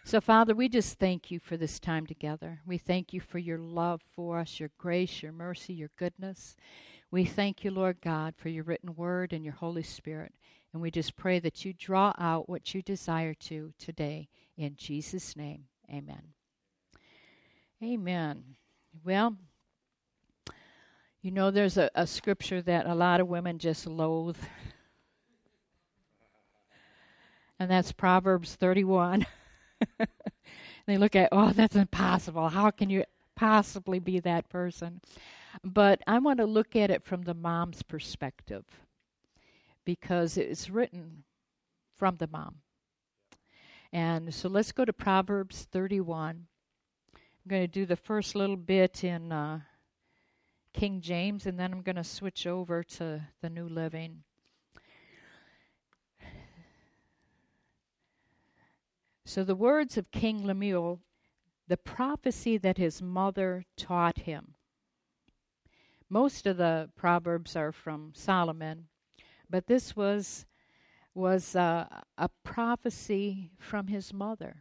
So, Father, we just thank you for this time together. We thank you for your love for us, your grace, your mercy, your goodness. We thank you, Lord God, for your written word and your Holy Spirit. And we just pray that you draw out what you desire to today. In Jesus' name, amen. Amen. Well, you know, there's a scripture that a lot of women just loathe. And that's Proverbs 31. They look at, oh, that's impossible. How can you possibly be that person? But I want to look at it from the mom's perspective because it's written from the mom. And so let's go to Proverbs 31. I'm going to do the first little bit in King James, and then I'm going to switch over to the New Living. So the words of King Lemuel, the prophecy that his mother taught him. Most of the Proverbs are from Solomon, but this was a prophecy from his mother.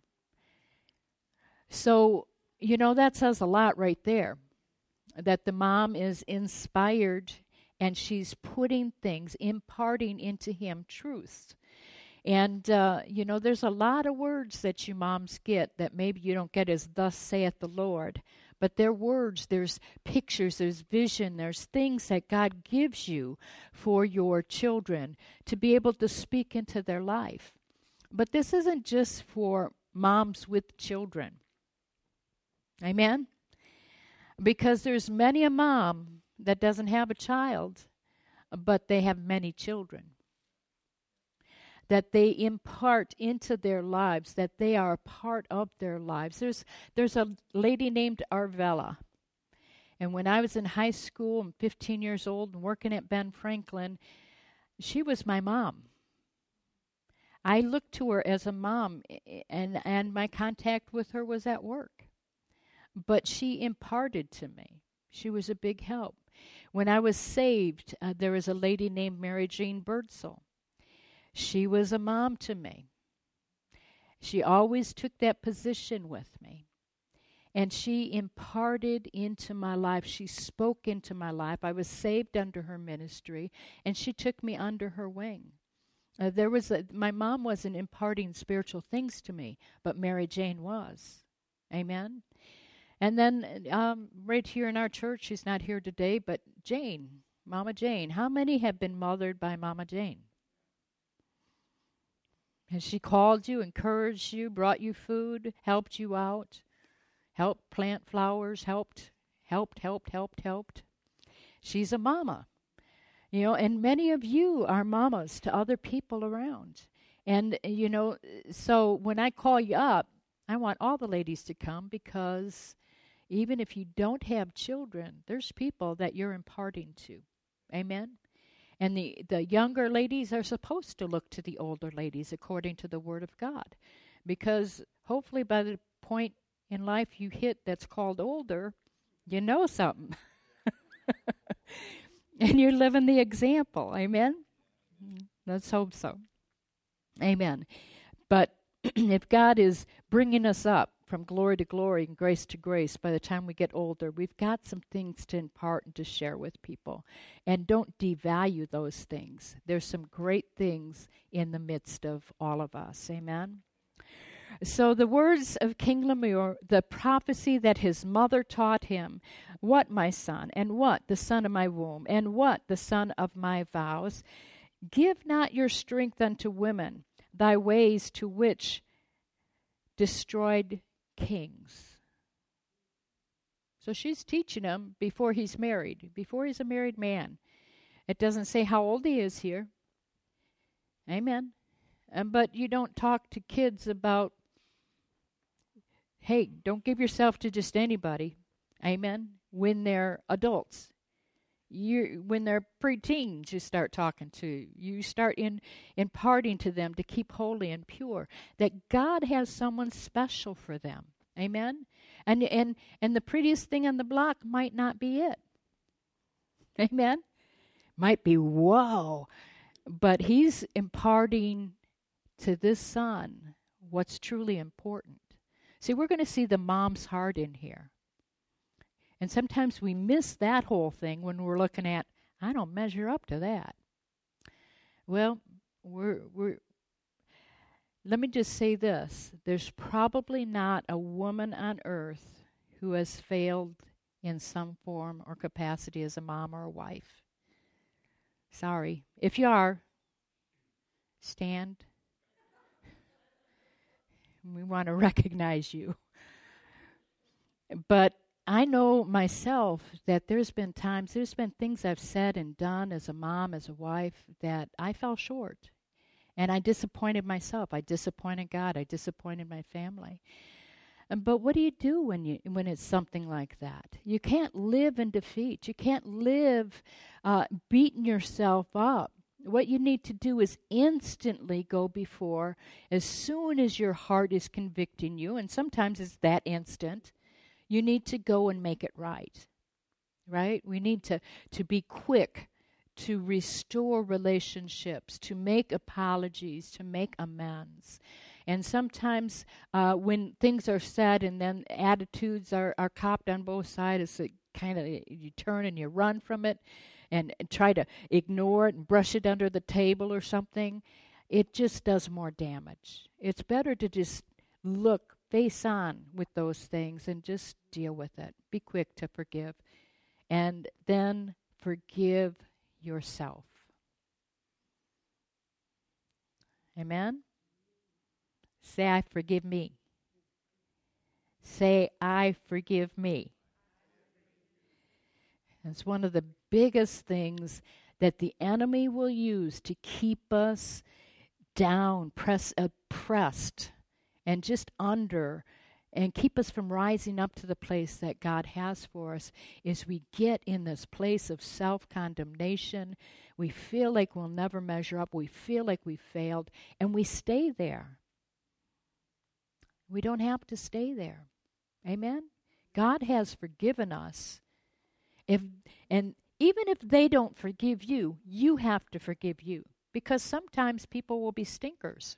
So, you know, that says a lot right there, that the mom is inspired and she's putting things, imparting into him truths. And, you know, there's a lot of words that you moms get that maybe you don't get as thus saith the Lord. But they're words, there's pictures, there's vision, there's things that God gives you for your children to be able to speak into their life. But this isn't just for moms with children. Amen? Because there's many a mom that doesn't have a child, but they have many children that they impart into their lives, that they are a part of their lives. There's a lady named Arvella. And when I was in high school and 15 years old and working at Ben Franklin, she was my mom. I looked to her as a mom, and my contact with her was at work. But she imparted to me. She was a big help. When I was saved, there was a lady named Mary Jane Birdsall. She was a mom to me. She always took that position with me. And she imparted into my life. She spoke into my life. I was saved under her ministry, and she took me under her wing. My mom wasn't imparting spiritual things to me, but Mary Jane was. Amen? And then right here in our church, she's not here today, but Jane, Mama Jane. How many have been mothered by Mama Jane? Has she called you, encouraged you, brought you food, helped you out, helped plant flowers, helped? She's a mama. You know, and many of you are mamas to other people around. And, you know, so when I call you up, I want all the ladies to come because even if you don't have children, there's people that you're imparting to. Amen? And the younger ladies are supposed to look to the older ladies according to the Word of God. Because hopefully by the point in life you hit that's called older, you know something. And you're living the example. Amen? Let's hope so. Amen. But if God is bringing us up from glory to glory and grace to grace, by the time we get older, we've got some things to impart and to share with people. And don't devalue those things. There's some great things in the midst of all of us. Amen? So the words of King Lemuel, the prophecy that his mother taught him, what, my son, and what, the son of my womb, and what, the son of my vows, give not your strength unto women, thy ways to which destroyed kings. So she's teaching him before he's married, before he's a married man. It doesn't say how old he is here. Amen. But you don't talk to kids about, hey, don't give yourself to just anybody. Amen. When they're adults. When they're preteens, you start talking to. You start imparting to them to keep holy and pure. That God has someone special for them. Amen? And the prettiest thing on the block might not be it. Amen? Might be, whoa. But he's imparting to this son what's truly important. See, we're going to see the mom's heart in here. And sometimes we miss that whole thing when we're looking at, I don't measure up to that. Well, let me just say this. There's probably not a woman on earth who has failed in some form or capacity as a mom or a wife. Sorry. If you are, stand. We want to recognize you. But I know myself that there's been things I've said and done as a mom, as a wife, that I fell short. And I disappointed myself. I disappointed God. I disappointed my family. But what do you do when it's something like that? You can't live in defeat. You can't live beating yourself up. What you need to do is instantly go before, as soon as your heart is convicting you, and sometimes it's that instant, you need to go and make it right. Right? We need to be quick to restore relationships, to make apologies, to make amends. And sometimes when things are said and then attitudes are copped on both sides, it's kind of you turn and you run from it and try to ignore it and brush it under the table or something. It just does more damage. It's better to just look face on with those things and just deal with it. Be quick to forgive. And then forgive yourself. Amen? Say, I forgive me. Say, I forgive me. It's one of the biggest things that the enemy will use to keep us down, oppressed, and just under, and keep us from rising up to the place that God has for us, is we get in this place of self-condemnation. We feel like we'll never measure up. We feel like we failed, and we stay there. We don't have to stay there. Amen? God has forgiven us. And even if they don't forgive you, you have to forgive you. Because sometimes people will be stinkers.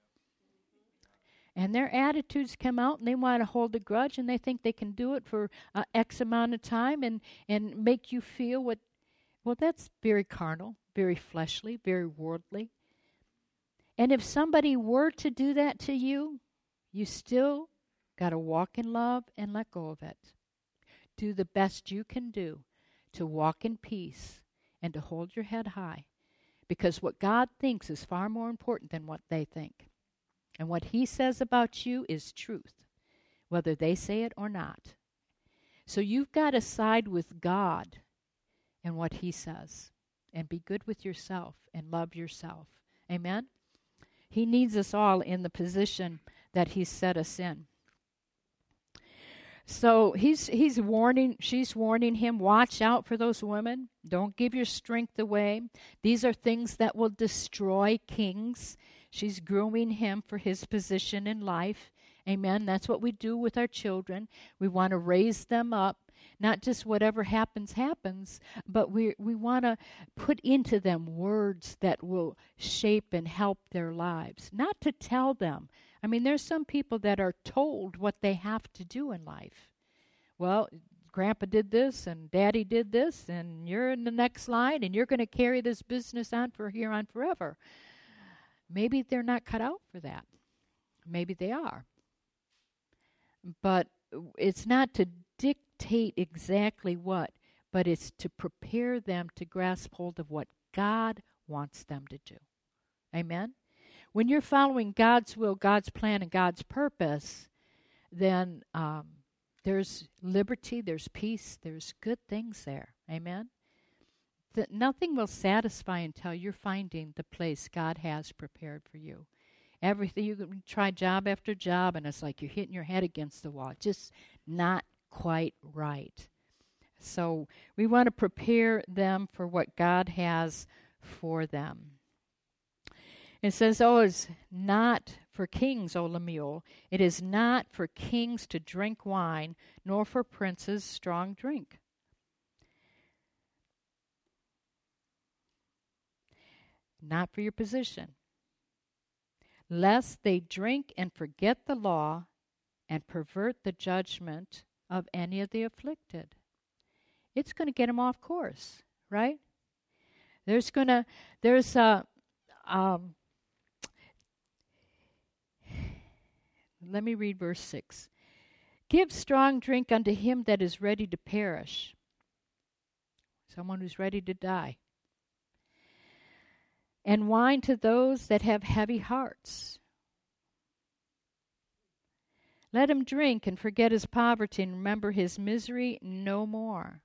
And their attitudes come out and they want to hold a grudge and they think they can do it for X amount of time and make you feel well, that's very carnal, very fleshly, very worldly. And if somebody were to do that to you, you still got to walk in love and let go of it. Do the best you can do to walk in peace and to hold your head high. Because what God thinks is far more important than what they think. And what He says about you is truth, whether they say it or not. So you've got to side with God and what He says. And be good with yourself and love yourself. Amen? He needs us all in the position that He's set us in. So she's warning him, watch out for those women. Don't give your strength away. These are things that will destroy kings. She's grooming him for his position in life. Amen. That's what we do with our children. We want to raise them up. Not just whatever happens, but we want to put into them words that will shape and help their lives. Not to tell them. I mean, there's some people that are told what they have to do in life. Well, Grandpa did this and Daddy did this and you're in the next line and you're going to carry this business on for here on forever. Maybe they're not cut out for that. Maybe they are. But it's not to dictate exactly what, but it's to prepare them to grasp hold of what God wants them to do. Amen? When you're following God's will, God's plan, and God's purpose, then there's liberty, there's peace, there's good things there. Amen? Nothing will satisfy until you're finding the place God has prepared for you. Everything, you can try job after job, and it's like you're hitting your head against the wall. Just not quite right. So we want to prepare them for what God has for them. It says, it's not for kings, O Lemuel. It is not for kings to drink wine, nor for princes strong drink. Not for your position. Lest they drink and forget the law and pervert the judgment of any of the afflicted. It's going to get them off course, right? There's let me read verse 6. Give strong drink unto him that is ready to perish. Someone who's ready to die. And wine to those that have heavy hearts. Let him drink and forget his poverty and remember his misery no more.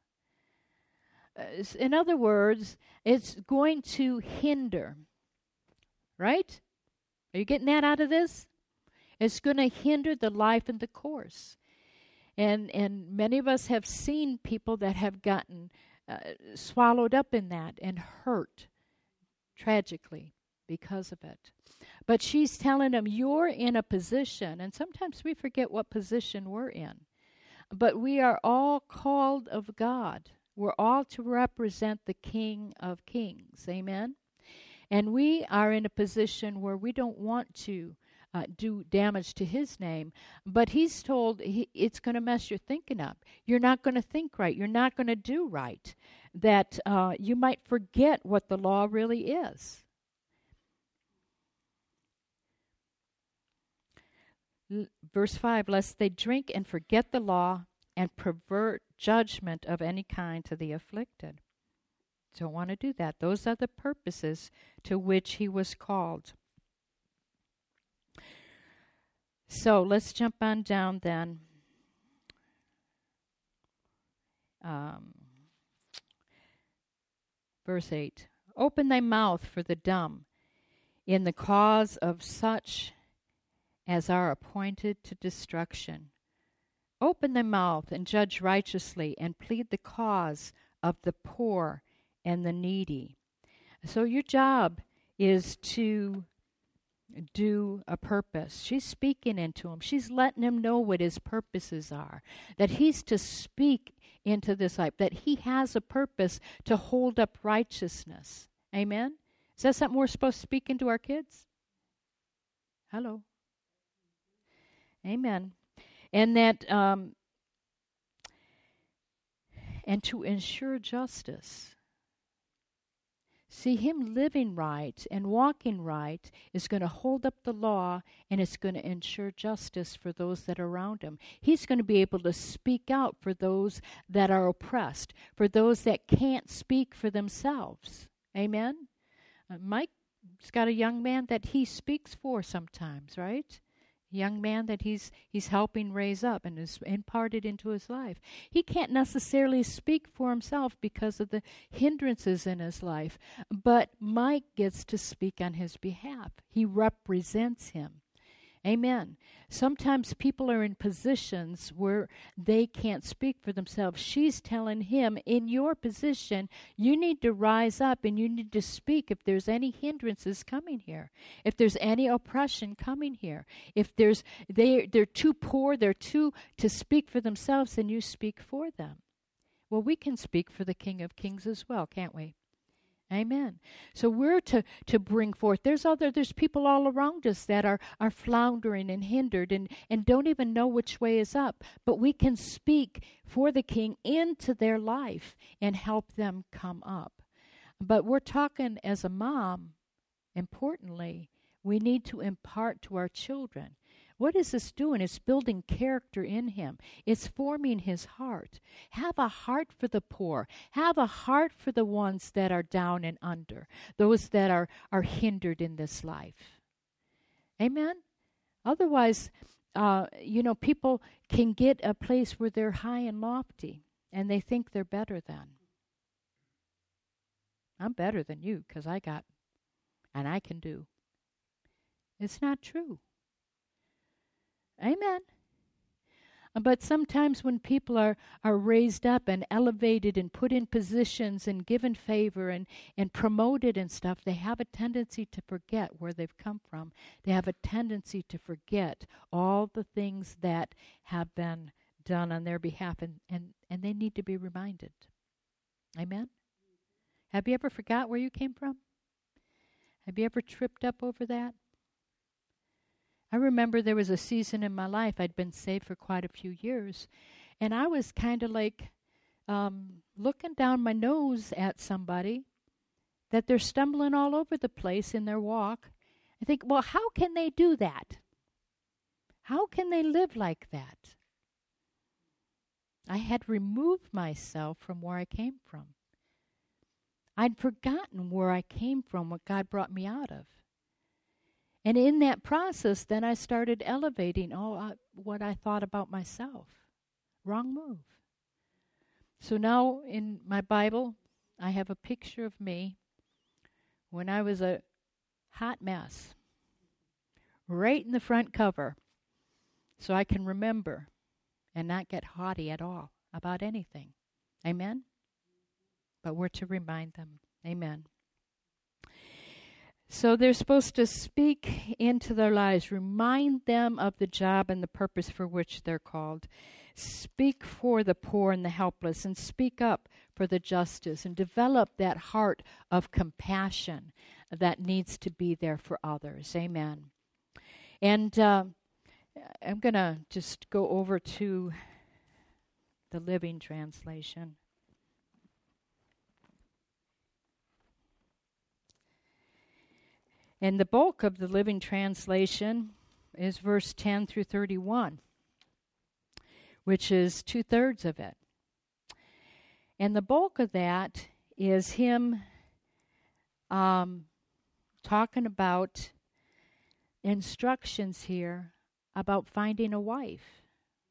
In other words, it's going to hinder. Right? Are you getting that out of this? It's going to hinder the life and the course. And many of us have seen people that have gotten swallowed up in that and hurt tragically because of it. But she's telling them, you're in a position, and sometimes we forget what position we're in, but we are all called of God. We're all to represent the King of Kings. Amen? And we are in a position where we don't want to do damage to his name, but he's told it's going to mess your thinking up. You're not going to think right. You're not going to do right. That you might forget what the law really is. Verse 5, lest they drink and forget the law and pervert judgment of any kind to the afflicted. Don't want to do that. Those are the purposes to which he was called. So let's jump on down then. Verse 8. Open thy mouth for the dumb in the cause of such as are appointed to destruction. Open thy mouth and judge righteously and plead the cause of the poor and the needy. So your job is to do a purpose. She's speaking into him. She's letting him know what his purposes are. That he's to speak into this life. That he has a purpose to hold up righteousness. Amen? Is that something we're supposed to speak into our kids? Hello. Amen. And that, and to ensure justice. See, him living right and walking right is going to hold up the law, and it's going to ensure justice for those that are around him. He's going to be able to speak out for those that are oppressed, for those that can't speak for themselves. Amen? Mike's got a young man that he speaks for sometimes, right? Young man that he's helping raise up and is imparted into his life. He can't necessarily speak for himself because of the hindrances in his life, but Mike gets to speak on his behalf. He represents him. Amen. Sometimes people are in positions where they can't speak for themselves. She's telling him, in your position, you need to rise up and you need to speak if there's any hindrances coming here. If there's any oppression coming here. If they're too poor, they're too to speak for themselves, then you speak for them. Well, we can speak for the King of Kings as well, can't we? Amen. So we're to bring forth. There's people all around us that are floundering and hindered and don't even know which way is up. But we can speak for the King into their life and help them come up. But we're talking as a mom, importantly, we need to impart to our children. What is this doing? It's building character in him. It's forming his heart. Have a heart for the poor. Have a heart for the ones that are down and under, those that are hindered in this life. Amen? Otherwise, people can get a place where they're high and lofty, and they think they're better than. I'm better than you because I got, and I can do. It's not true. Amen. But sometimes when people are raised up and elevated and put in positions and given favor and promoted and stuff, they have a tendency to forget where they've come from. They have a tendency to forget all the things that have been done on their behalf, and they need to be reminded. Amen? Have you ever forgot where you came from? Have you ever tripped up over that? I remember there was a season in my life, I'd been saved for quite a few years, and I was kind of like looking down my nose at somebody that they're stumbling all over the place in their walk. I think, well, how can they do that? How can they live like that? I had removed myself from where I came from. I'd forgotten where I came from, what God brought me out of. And in that process, then I started elevating what I thought about myself. Wrong move. So now in my Bible, I have a picture of me when I was a hot mess, right in the front cover, so I can remember and not get haughty at all about anything. Amen? But we're to remind them. Amen. So they're supposed to speak into their lives, remind them of the job and the purpose for which they're called. Speak for the poor and the helpless, and speak up for the justice, and develop that heart of compassion that needs to be there for others. Amen. And I'm going to just go over to the Living Translation. And the bulk of the Living Translation is verse 10 through 31, which is 2/3 of it. And the bulk of that is him talking about instructions here about finding a wife.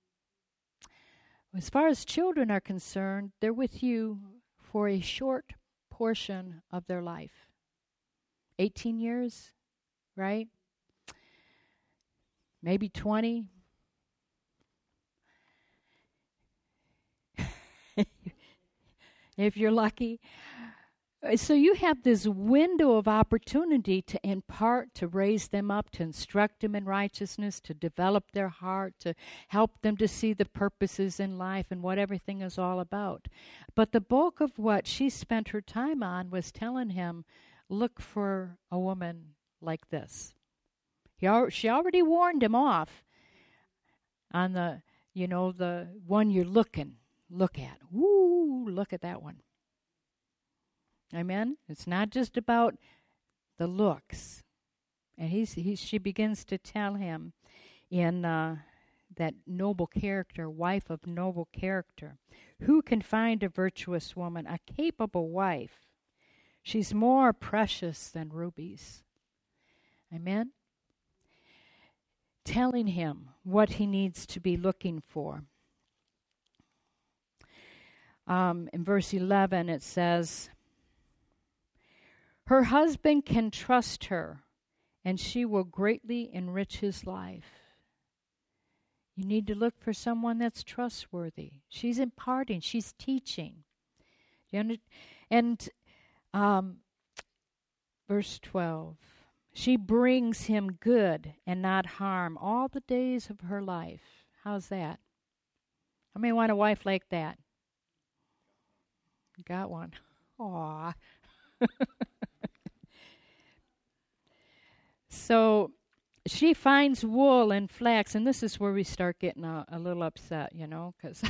As far as children are concerned, they're with you for a short portion of their life. 18 years, right? Maybe 20. If you're lucky. So you have this window of opportunity to impart, to raise them up, to instruct them in righteousness, to develop their heart, to help them to see the purposes in life and what everything is all about. But the bulk of what she spent her time on was telling him, look for a woman like this. She already warned him off on the one you're look at. Woo, look at that one. Amen? It's not just about the looks. And she begins to tell him in that noble character, wife of noble character. Who can find a virtuous woman, a capable wife? She's more precious than rubies. Amen? Telling him what he needs to be looking for. In verse 11 it says, her husband can trust her, and she will greatly enrich his life. You need to look for someone that's trustworthy. She's imparting. She's teaching. And verse 12, she brings him good and not harm all the days of her life. How's that? How many want a wife like that? Got one. Aw. So she finds wool and flax, and this is where we start getting a little upset, because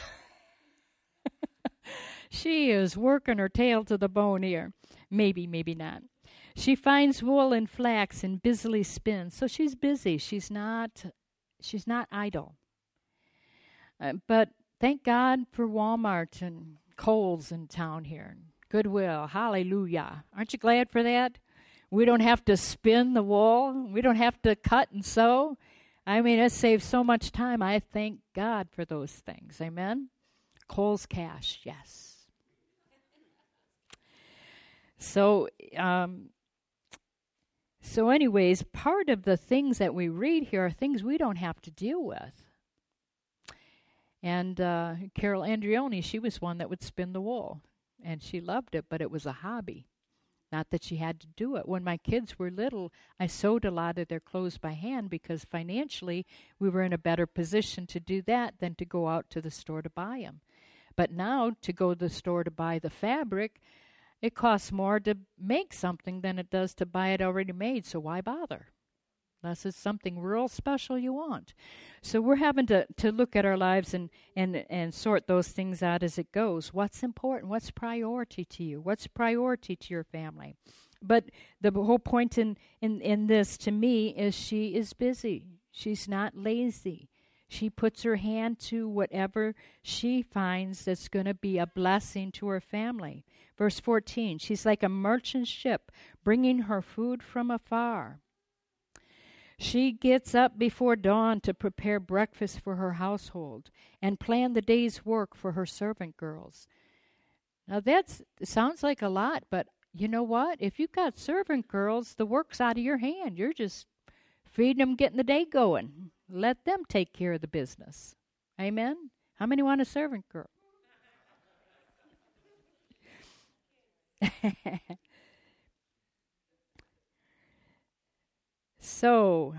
she is working her tail to the bone here. Maybe not. She finds wool and flax and busily spins. So she's busy. She's not idle. But thank God for Walmart and Kohl's in town here. Goodwill. Hallelujah. Aren't you glad for that? We don't have to spin the wool. We don't have to cut and sew. I mean, it saves so much time. I thank God for those things. Amen? Kohl's Cash, yes. So anyways, part of the things that we read here are things we don't have to deal with. And Carol Andreoni, she was one that would spin the wool. And she loved it, but it was a hobby. Not that she had to do it. When my kids were little, I sewed a lot of their clothes by hand because financially we were in a better position to do that than to go out to the store to buy them. But now to go to the store to buy the fabric, it costs more to make something than it does to buy it already made, so why bother? unless it's something real special you want. So we're having to look at our lives and sort those things out as it goes. What's important? What's priority to you? What's priority to your family? But the whole point in this, to me, is she is busy. She's not lazy. She puts her hand to whatever she finds that's going to be a blessing to her family. Verse 14, she's like a merchant ship bringing her food from afar. She gets up before dawn to prepare breakfast for her household and plan the day's work for her servant girls. Now that sounds like a lot, but you know what? If you've got servant girls, the work's out of your hand. You're just feeding them, getting the day going. Let them take care of the business. Amen? How many want a servant girl? So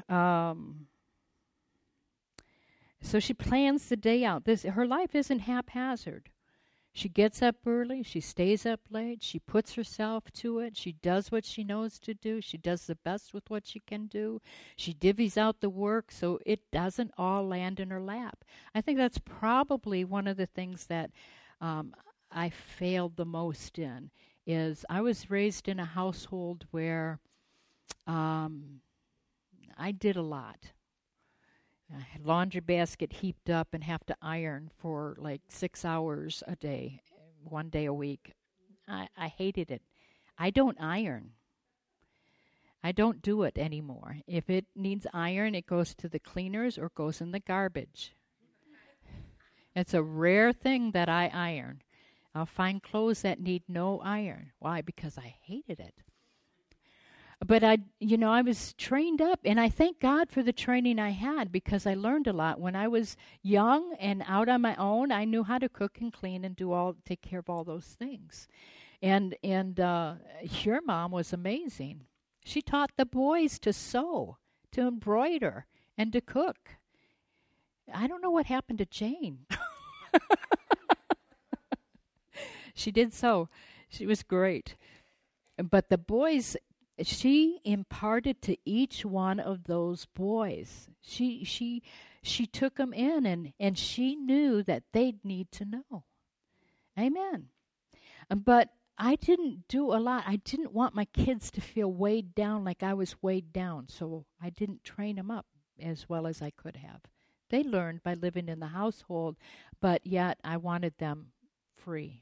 she plans the day out. Her life isn't haphazard. She gets up early, she stays up late, she puts herself to it, she does what she knows to do, she does the best with what she can do, she divvies out the work so it doesn't all land in her lap. I think that's probably one of the things that I failed the most in, is I was raised in a household where I did a lot. I had laundry basket heaped up and have to iron for like 6 hours a day, 1 day a week. I hated it. I don't iron. I don't do it anymore. If it needs iron, it goes to the cleaners or goes in the garbage. It's a rare thing that I iron. I'll find clothes that need no iron. Why? Because I hated it. But I was trained up, and I thank God for the training I had, because I learned a lot. When I was young and out on my own, I knew how to cook and clean and take care of all those things. And your mom was amazing. She taught the boys to sew, to embroider, and to cook. I don't know what happened to Jane. She did sew. She was great. But the boys, she imparted to each one of those boys. She took them in, and she knew that they'd need to know. Amen. But I didn't do a lot. I didn't want my kids to feel weighed down like I was weighed down, so I didn't train them up as well as I could have. They learned by living in the household, but yet I wanted them free.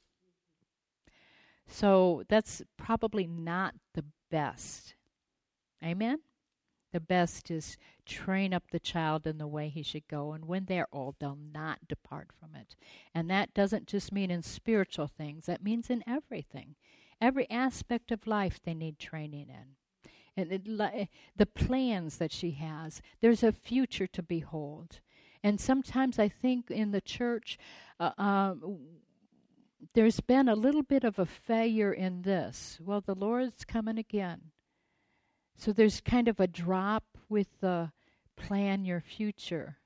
So that's probably not the best. Amen? The best is train up the child in the way he should go, and when they're old, they'll not depart from it. And that doesn't just mean in spiritual things. That means in everything. Every aspect of life they need training in. And the plans that she has, there's a future to behold. And sometimes I think in the church, there's been a little bit of a failure in this. Well, the Lord's coming again. So there's kind of a drop with the plan your future.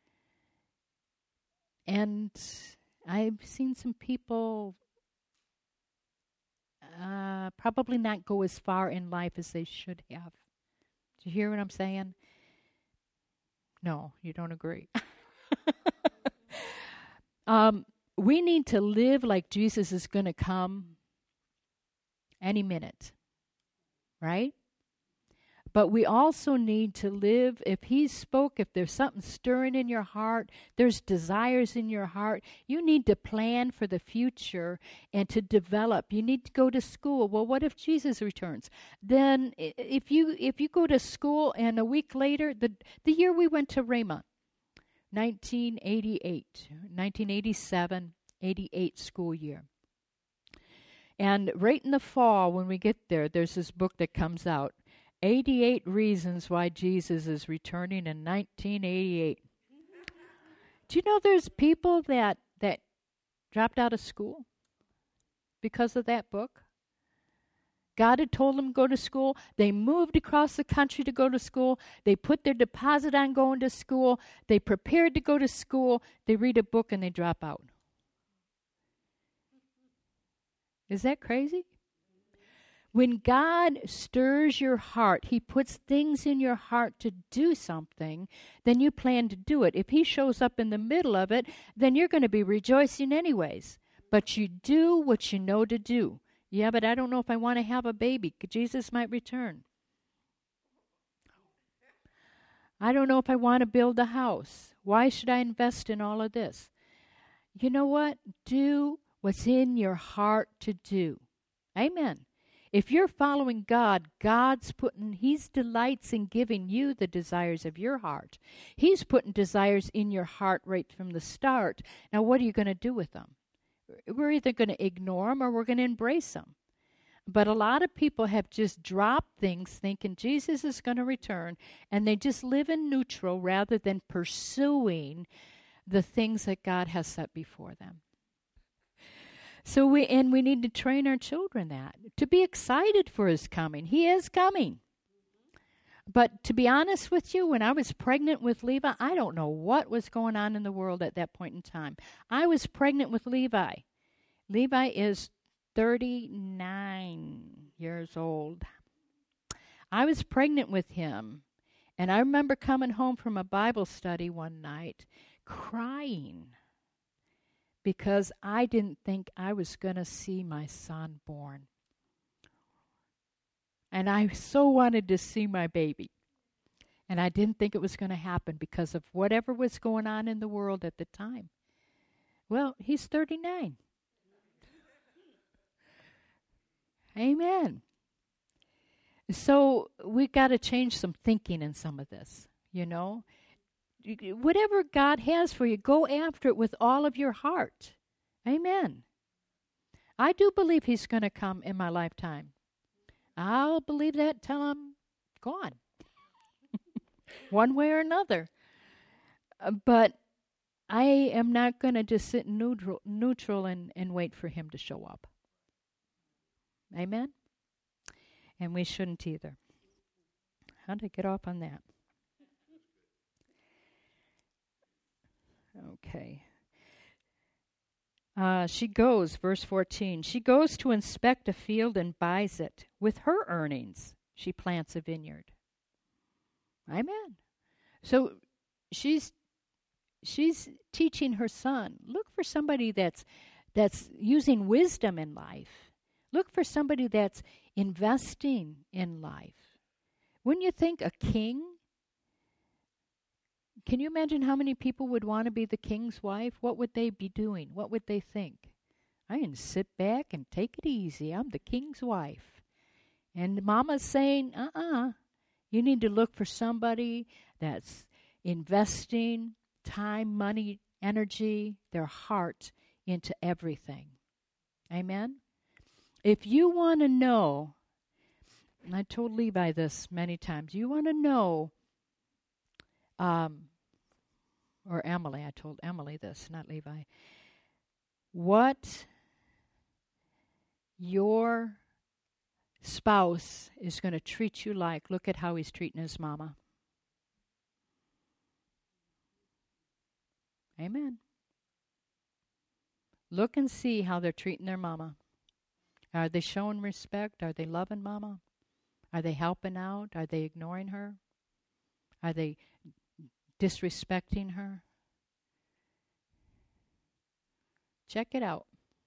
And I've seen some people probably not go as far in life as they should have. Do you hear what I'm saying? No, you don't agree. We need to live like Jesus is going to come any minute, right? But we also need to live, if he spoke, if there's something stirring in your heart, there's desires in your heart, you need to plan for the future and to develop. You need to go to school. Well, what if Jesus returns? Then if you go to school and a week later, the year we went to Rhema, 1987, 88 school year. And right in the fall when we get there, there's this book that comes out, 88 Reasons Why Jesus is Returning in 1988. Do you know there's people that dropped out of school because of that book? God had told them to go to school. They moved across the country to go to school. They put their deposit on going to school. They prepared to go to school. They read a book and they drop out. Is that crazy? When God stirs your heart, He puts things in your heart to do something, then you plan to do it. If He shows up in the middle of it, then you're going to be rejoicing anyways. But you do what you know to do. Yeah, but I don't know if I want to have a baby. Jesus might return. I don't know if I want to build a house. Why should I invest in all of this? You know what? Do what's in your heart to do. Amen. If you're following God, He delights in giving you the desires of your heart. He's putting desires in your heart right from the start. Now, what are you going to do with them? We're either going to ignore them or we're going to embrace them. But a lot of people have just dropped things thinking Jesus is going to return, and they just live in neutral rather than pursuing the things that God has set before them. So we need to train our children to be excited for His coming. He is coming. But to be honest with you, when I was pregnant with Levi, I don't know what was going on in the world at that point in time. I was pregnant with Levi. Levi is 39 years old. I was pregnant with him, and I remember coming home from a Bible study one night crying because I didn't think I was going to see my son born. And I so wanted to see my baby. And I didn't think it was going to happen because of whatever was going on in the world at the time. Well, he's 39. Amen. So we got to change some thinking in some of this, you know. Whatever God has for you, go after it with all of your heart. Amen. I do believe He's going to come in my lifetime. I'll believe that till I'm gone. One way or another. But I am not going to just sit neutral and wait for Him to show up. Amen? And we shouldn't either. How did I get off on that? Okay. She goes, verse 14, she goes to inspect a field and buys it. With her earnings, she plants a vineyard. Amen. So she's teaching her son, look for somebody that's using wisdom in life. Look for somebody that's investing in life. When you think a king, can you imagine how many people would want to be the king's wife? What would they be doing? What would they think? I can sit back and take it easy. I'm the king's wife. And mama's saying, you need to look for somebody that's investing time, money, energy, their heart into everything. Amen? If you want to know, and I told Levi this many times, you want to know, or Emily, I told Emily this, not Levi, what your spouse is going to treat you like. Look at how he's treating his mama. Amen. Look and see how they're treating their mama. Are they showing respect? Are they loving mama? Are they helping out? Are they ignoring her? Are they disrespecting her? Check it out.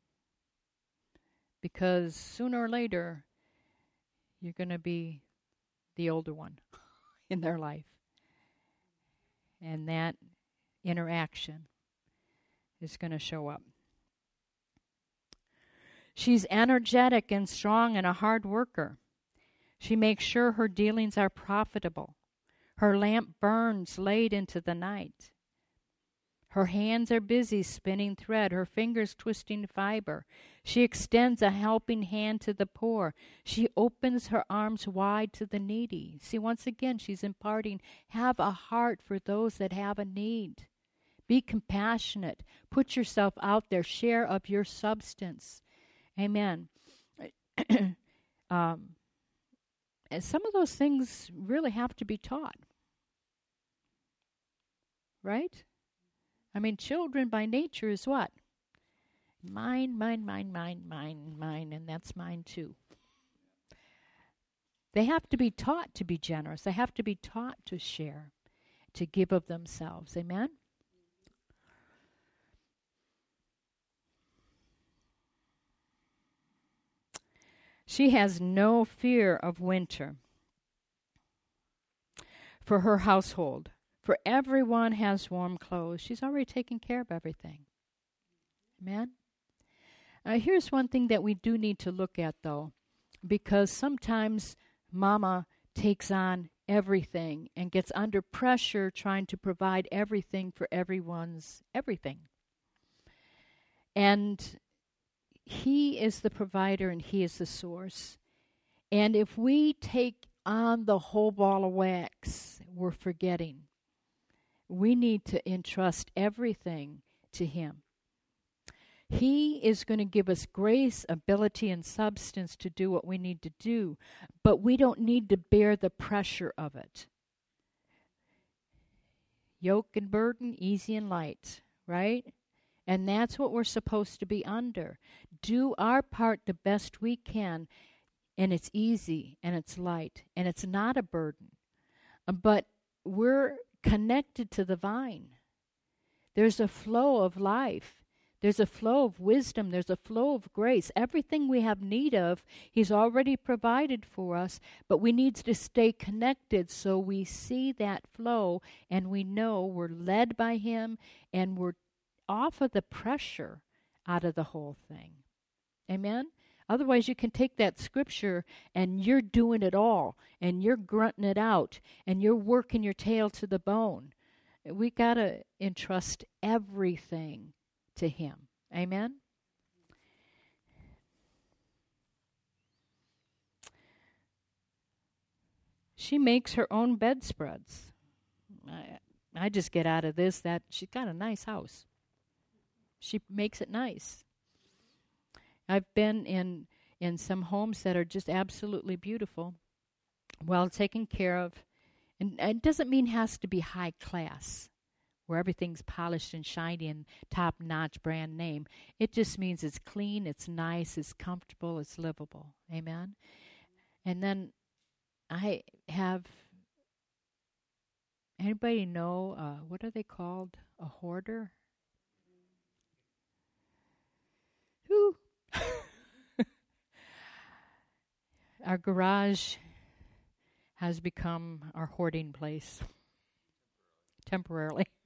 Because sooner or later, you're going to be the older one in their life. And that interaction is going to show up. She's energetic and strong and a hard worker. She makes sure her dealings are profitable. Her lamp burns late into the night. Her hands are busy spinning thread, her fingers twisting fiber. She extends a helping hand to the poor. She opens her arms wide to the needy. See, once again, she's imparting, have a heart for those that have a need. Be compassionate. Put yourself out there. Share of your substance. Amen. And some of those things really have to be taught. Right? I mean, children by nature is what? Mine, and that's mine too. They have to be taught to be generous. They have to be taught to share, to give of themselves. Amen? She has no fear of winter for her household, for everyone has warm clothes. She's already taken care of everything. Amen? Here's one thing that we do need to look at, though, because sometimes Mama takes on everything and gets under pressure trying to provide everything for everyone's everything. And He is the provider and He is the source. And if we take on the whole ball of wax, we're forgetting. We need to entrust everything to Him. He is going to give us grace, ability, and substance to do what we need to do, but we don't need to bear the pressure of it. Yoke and burden, easy and light, right? And that's what we're supposed to be under. Do our part the best we can, and it's easy, and it's light, and it's not a burden. But we're connected to the vine. There's a flow of life. There's a flow of wisdom. There's a flow of grace. Everything we have need of, He's already provided for us, but we need to stay connected so we see that flow and we know we're led by Him and we're off of the pressure out of the whole thing. Amen? Otherwise, you can take that scripture and you're doing it all and you're grunting it out and you're working your tail to the bone. We got to entrust everything to Him. Amen? She makes her own bedspreads. I just get out of this that she's got a nice house. She makes it nice. I've been in some homes that are just absolutely beautiful, well taken care of. And it doesn't mean it has to be high class, where everything's polished and shiny and top-notch brand name. It just means it's clean, it's nice, it's comfortable, it's livable. Amen? And then I have, anybody know, what are they called? A hoarder? Who? Our garage has become our hoarding place. Temporarily.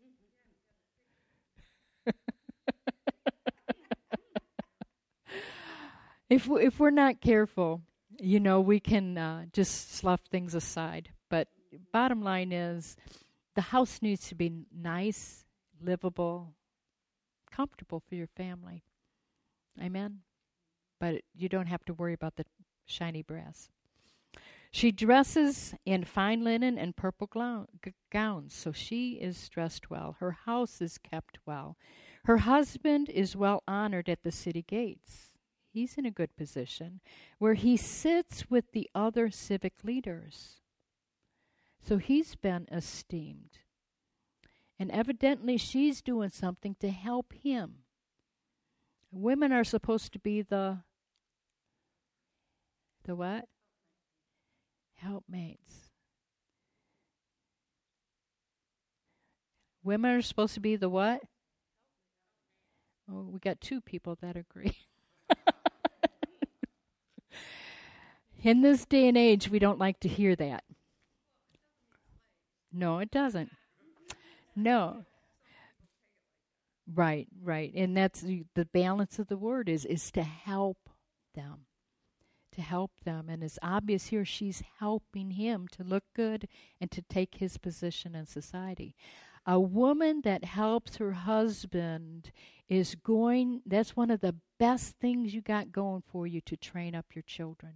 If we're not careful, we can just slough things aside. But bottom line is, the house needs to be nice, livable, comfortable for your family. Amen? But you don't have to worry about the shiny brass. She dresses in fine linen and purple gowns, so she is dressed well. Her house is kept well. Her husband is well honored at the city gates. He's in a good position where he sits with the other civic leaders. So he's been esteemed. And evidently she's doing something to help him. Women are supposed to be the what? Helpmates. Women are supposed to be the what? Oh, we got two people that agree. In this day and age, we don't like to hear that. No, it doesn't. No. Right. And that's the balance of the word is to help them. To help them. And it's obvious here she's helping him to look good and to take his position in society. A woman that helps her husband that's one of the best things you got going for you to train up your children.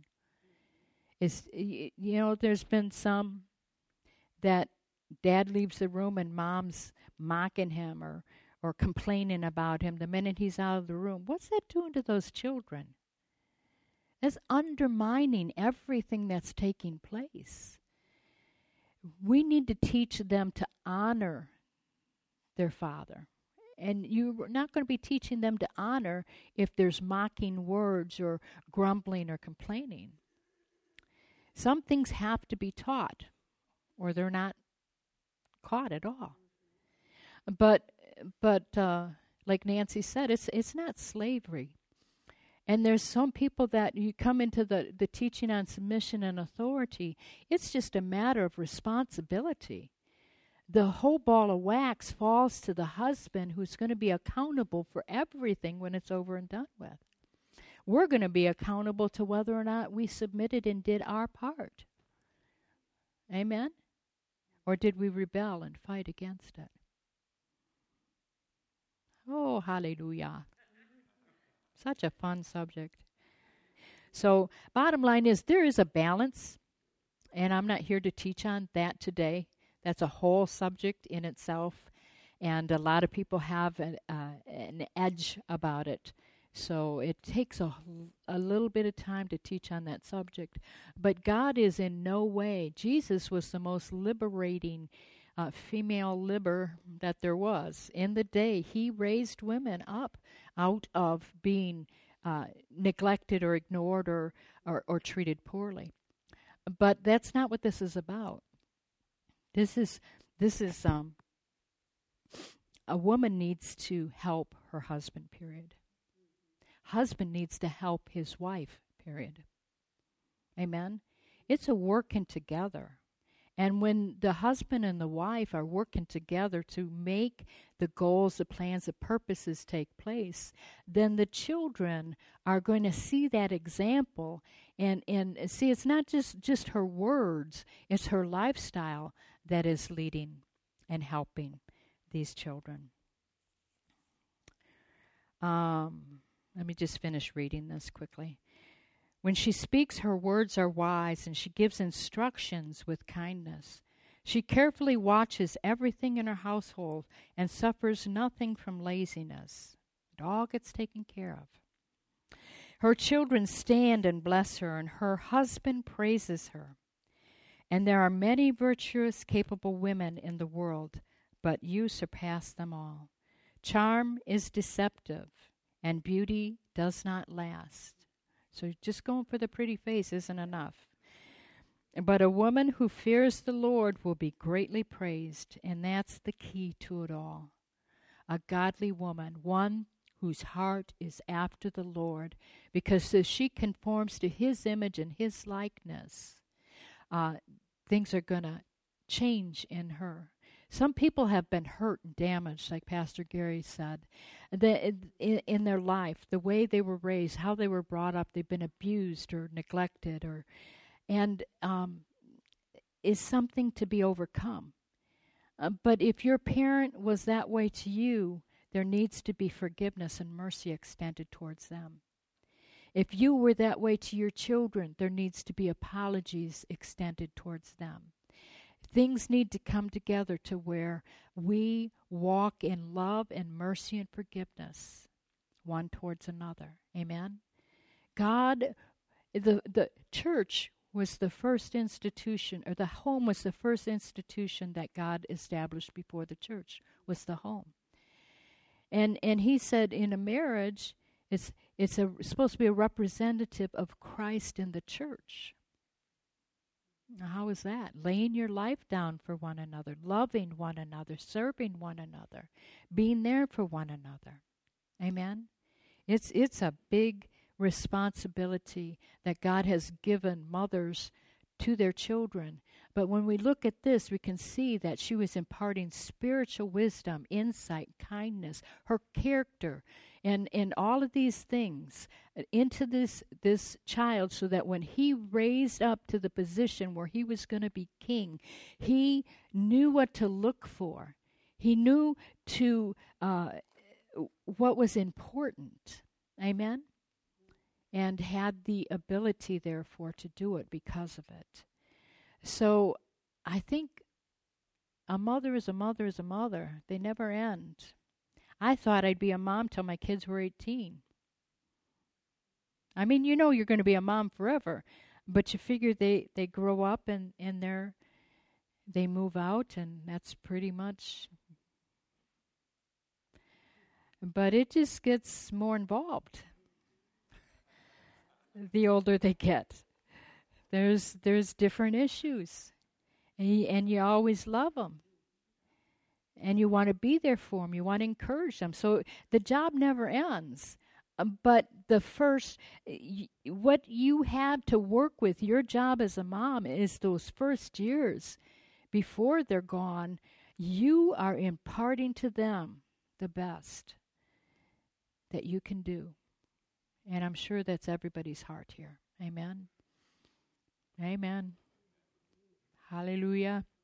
There's been some that dad leaves the room and mom's mocking him or complaining about him the minute he's out of the room. What's that doing to those children? It's undermining everything that's taking place. We need to teach them to honor their father. And you're not going to be teaching them to honor if there's mocking words or grumbling or complaining. Some things have to be taught, or they're not caught at all. But like Nancy said, it's not slavery. And there's some people that you come into the teaching on submission and authority, it's just a matter of responsibility. The whole ball of wax falls to the husband, who's going to be accountable for everything when it's over and done with. We're going to be accountable to whether or not we submitted and did our part. Amen? Or did we rebel and fight against it? Oh, hallelujah. Such a fun subject. So, bottom line is there is a balance, and I'm not here to teach on that today. That's a whole subject in itself, and a lot of people have an edge about it. So it takes a little bit of time to teach on that subject. But God is in no way, Jesus was the most liberating female liber that there was. In the day, he raised women up out of being neglected or ignored or treated poorly. But that's not what this is about. This is a woman needs to help her husband, period. Husband needs to help his wife, period. Amen? It's a working together. And when the husband and the wife are working together to make the goals, the plans, the purposes take place, then the children are going to see that example and see it's not just her words, it's her lifestyle that is leading and helping these children. Let me just finish reading this quickly. When she speaks, her words are wise, and she gives instructions with kindness. She carefully watches everything in her household and suffers nothing from laziness. It all gets taken care of. Her children stand and bless her, and her husband praises her. And there are many virtuous, capable women in the world, but you surpass them all. Charm is deceptive, and beauty does not last. So just going for the pretty face isn't enough. But a woman who fears the Lord will be greatly praised, and that's the key to it all. A godly woman, one whose heart is after the Lord, because as she conforms to His image and His likeness, things are going to change in her. Some people have been hurt and damaged, like Pastor Gary said, in their life, the way they were raised, how they were brought up, they've been abused or neglected, and is something to be overcome. But if your parent was that way to you, there needs to be forgiveness and mercy extended towards them. If you were that way to your children, there needs to be apologies extended towards them. Things need to come together to where we walk in love and mercy and forgiveness one towards another. Amen? God, the church was the first institution, or the home was the first institution that God established before the church, was the home. And he said in a marriage, it's supposed to be a representative of Christ in the church. How is that? Laying your life down for one another, loving one another, serving one another, being there for one another. Amen? It's a big responsibility that God has given mothers to their children. But when we look at this, we can see that she was imparting spiritual wisdom, insight, kindness, her character, and all of these things into this child, so that when he raised up to the position where he was going to be king, he knew what to look for. He knew what was important. Amen? And had the ability, therefore, to do it because of it. So I think a mother is a mother is a mother. They never end. I thought I'd be a mom till my kids were 18. I mean, you're going to be a mom forever, but you figure they grow up and they move out, and that's pretty much. But it just gets more involved the older they get. There's different issues, and you always love them, and you want to be there for them. You want to encourage them. So the job never ends. But what you have to work with, your job as a mom, is those first years before they're gone. You are imparting to them the best that you can do. And I'm sure that's everybody's heart here. Amen. Amen. Hallelujah.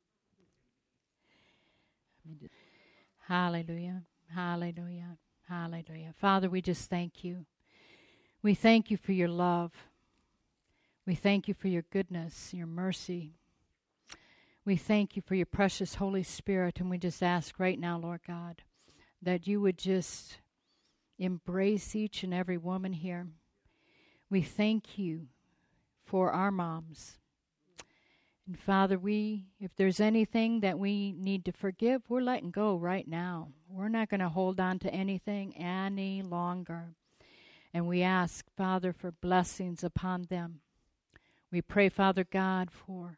Hallelujah. Hallelujah. Hallelujah. Father, we just thank you. We thank you for your love. We thank you for your goodness, your mercy. We thank you for your precious Holy Spirit, and we just ask right now, Lord God, that you would just embrace each and every woman here. We thank you for our moms. And Father, if there's anything that we need to forgive, we're letting go right now. We're not going to hold on to anything any longer. And we ask, Father, for blessings upon them. We pray, Father God, for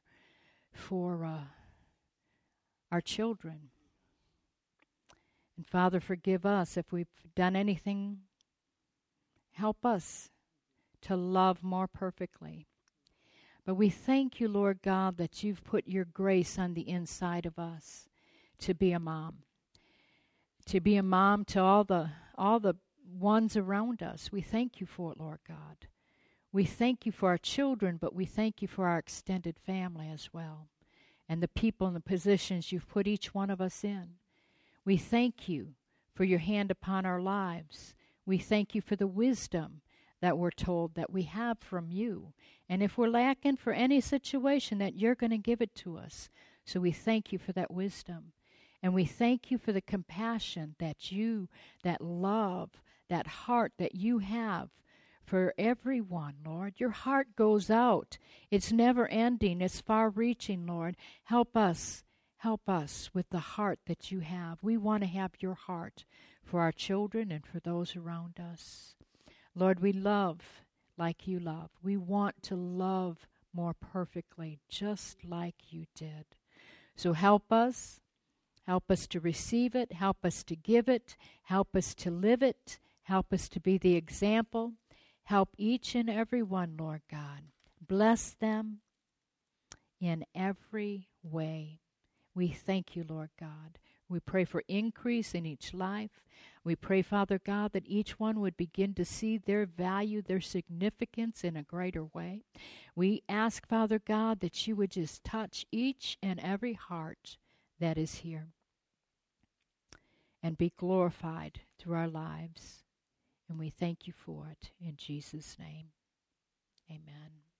our children. And Father, forgive us if we've done anything. Help us to love more perfectly. But we thank you, Lord God, that you've put your grace on the inside of us to be a mom. To be a mom to all the ones around us. We thank you for it, Lord God. We thank you for our children, but we thank you for our extended family as well, and the people and the positions you've put each one of us in. We thank you for your hand upon our lives. We thank you for the wisdom that we're told that we have from you. And if we're lacking for any situation, that you're going to give it to us. So we thank you for that wisdom. And we thank you for the compassion that love, that heart that you have for everyone, Lord. Your heart goes out. It's never ending. It's far reaching, Lord. Help us with the heart that you have. We want to have your heart for our children and for those around us. Lord, we love like you love. We want to love more perfectly, just like you did. So help us. Help us to receive it. Help us to give it. Help us to live it. Help us to be the example. Help each and every one, Lord God. Bless them in every way. We thank you, Lord God. We pray for increase in each life. We pray, Father God, that each one would begin to see their value, their significance in a greater way. We ask, Father God, that you would just touch each and every heart that is here and be glorified through our lives. And we thank you for it in Jesus' name. Amen.